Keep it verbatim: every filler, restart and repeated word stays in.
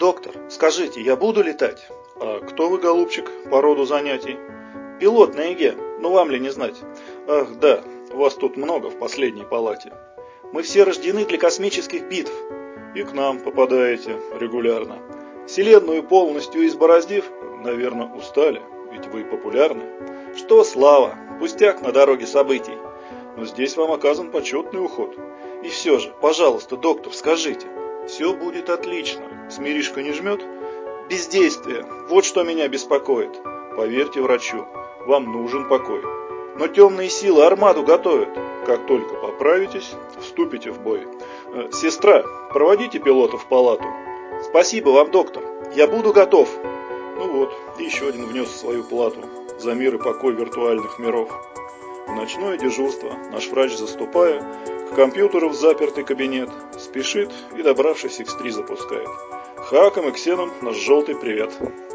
Доктор, скажите, я буду летать? А кто вы, голубчик, по роду занятий? Пилот на ЕГЭ, ну вам ли не знать? Ах, да, вас тут много в последней палате. Мы все рождены для космических битв. И к нам попадаете регулярно. Вселенную полностью избороздив, наверное, устали, ведь вы популярны. Что слава, пустяк на дороге событий. Но здесь вам оказан почетный уход. И все же, пожалуйста, доктор, скажите, все будет отлично, смиришка не жмет? Бездействие, вот что меня беспокоит. Поверьте врачу, вам нужен покой. Но темные силы армаду готовят. Как только поправитесь, вступите в бой. Э, сестра, проводите пилота в палату. Спасибо вам, доктор, я буду готов. Ну вот, еще один внес свою плату за мир и покой виртуальных миров. В ночное дежурство наш врач, заступая, к компьютеру в запертый кабинет, спешит и, добравшись, икс три запускает. Хакам и ксенам наш желтый привет.